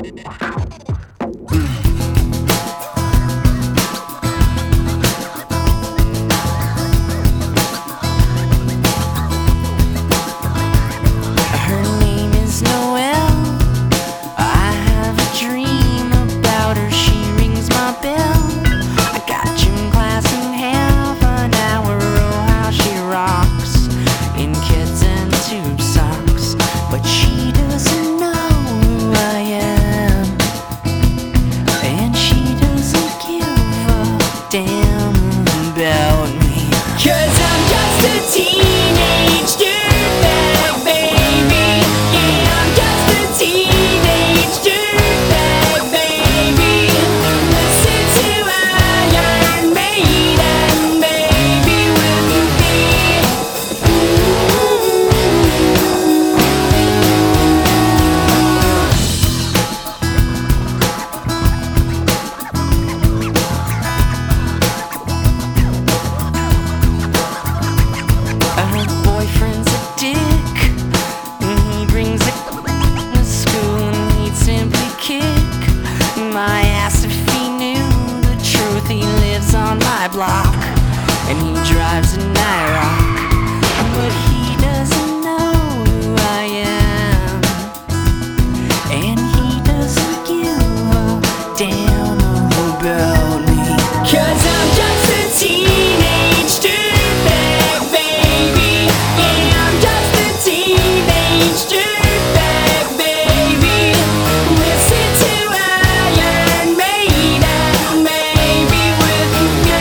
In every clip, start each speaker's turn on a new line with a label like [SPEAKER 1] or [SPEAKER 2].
[SPEAKER 1] Block, and he drives an IROC, but he doesn't know who I am, and he doesn't give a damn about me, 'cause I'm just a teenage dirtbag baby. Yeah, I'm just a teenage dirtbag baby. Listen to Iron Maiden, maybe with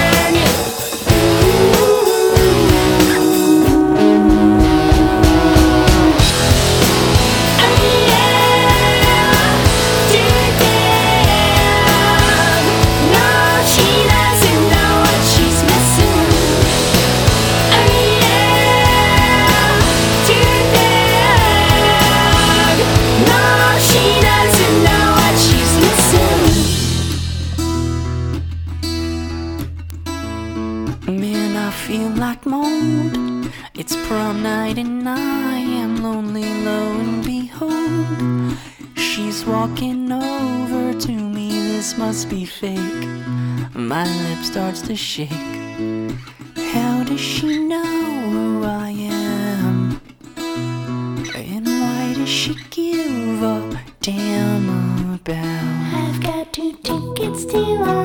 [SPEAKER 1] feel like mold. It's prom night and I am lonely, lo and behold, she's walking over to me. This must be fake. My lip starts to shake. How does she know who I am? And why does she give a damn about?
[SPEAKER 2] I've got 2 tickets to